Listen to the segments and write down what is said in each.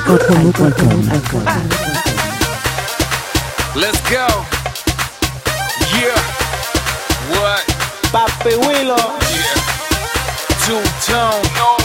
alcoholmusic.com. Let's go. Yeah. What? Papi Willow. Yeah. Two-tone.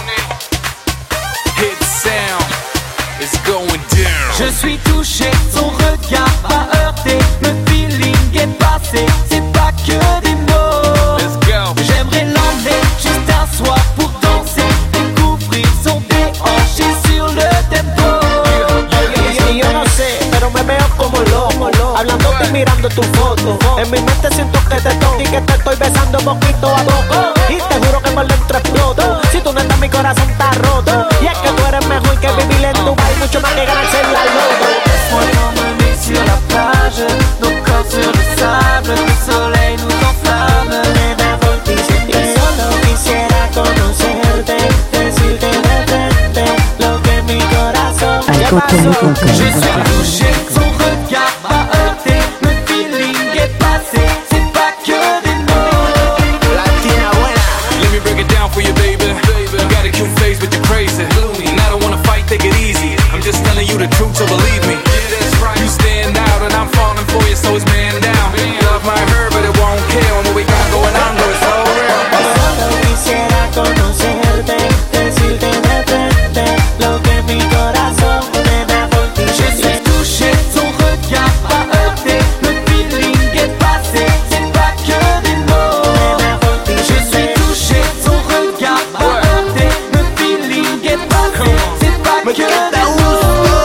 Hit sound. It's going down. Je suis touché, son regard m'a heurté. Le feeling est passé, c'est pas que des mots. Let's go. J'aimerais l'emmener juste un soir pour danser, découvrir son déhanché sur le tempo. Y yo no sé, pero me veo como loco, hablándote y mirando tu foto. En mi mente siento que te toco y que te estoy besando poquito a poco. Y te juro que por dentro exploto. Si tú no estás, mi corazón está roto. Y es que tú eres mejor que vivir en Dubai, mucho más que ganarse en la loto. Laisse-moi t'emmener sur la plage, nos corps sur le sable, le soleil nous enflamme. Nena, por ti siempre solo quisiera conocerte, decirte de frente lo que mi corazón. ¿Qué pasó? Je suis touché, son regard m'a heurté. Le feeling est passé, c'est pas que des mots. Latina buena. Let me break it down for you, baby. You got a cute face, but you're crazy. And I don't wanna fight, take it easy. I'm just telling you the truth, so believe me. You stand out, and I'm falling for you, so it's man down. Love might hurt, but it won't kill. And what we got going on, though, it's so real. Solo quisiera conocerte, decirte de frente lo que mi corazón me da por ti. Je suis touché, son regard m'a heurté. Le feeling est passé, c'est pas que des mots. Je suis touché, son regard m'a heurté. Le feeling est passé, c'est pas que des mots.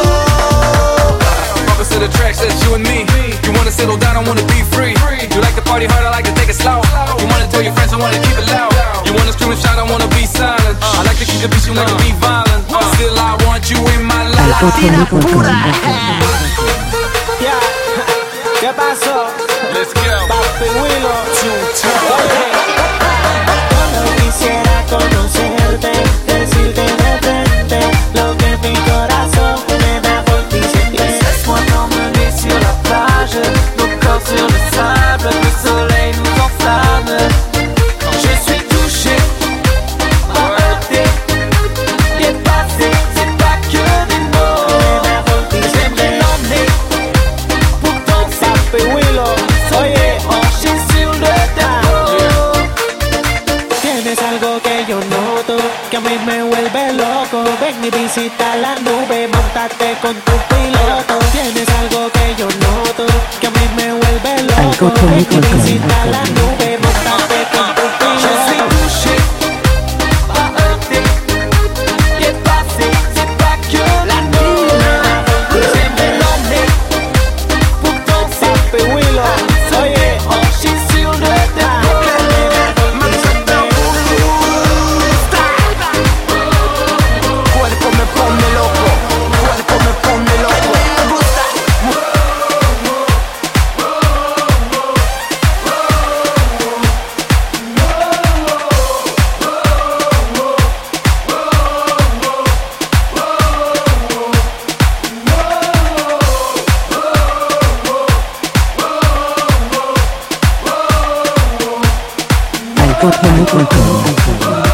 Opposite attracts, that's you and me. You wanna settle down, I wanna be free. You like to party hard, I like to take it slow. You wanna tell your friends, I wanna keep it loud. You wanna scream and shout, I wanna be silent. I like to keep the peace, you like to be violent. Still, I want you in my life. alcoholmusic.com. Yeah. ¿Qué pasó? Let's go. Papi Willow. Two-tone. Solo quisiera conocerte, decirte de frente lo que mi corazón me da por ti siempre. Laisse-moi t'emmener sur la plage, nos corps sur le sable, le soleil nous enflamme. Je suis touché, m'a heurté, est passé, c'est pas que des mots. J'aimerais l'emmener pour danser, Papi Willow. Oye, penché sur le tempo. tienes algo que yo noto, que a mí me vuelve loco. Ven y visita la nube, montate con tu piloto. Tienes algo que yo noto, que a mí me vuelve loco. Ven y visita la nube, montate con tu Je suis piloto. touché, m'a heurté, est passé, c'est pas que la nuit. J'aimerais l'emmener pour danser, Papi Willow. Oye, penché sur le tempo. Cuerpo me pone loco, cuerpo me pone loco. Me gusta. alcoholmusic.com.